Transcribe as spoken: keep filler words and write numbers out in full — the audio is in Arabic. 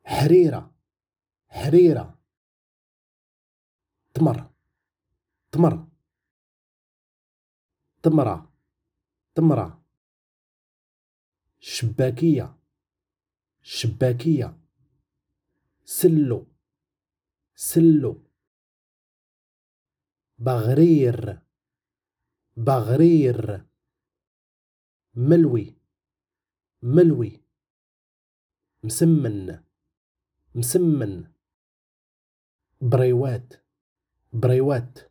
حريرة حريرة. تمر تمر. تمرة تمرة. شباكية شباكية. سلو سلو. بغرير بغرير. ملوي ملوي. مسمن مسمن. بريوات بريوات.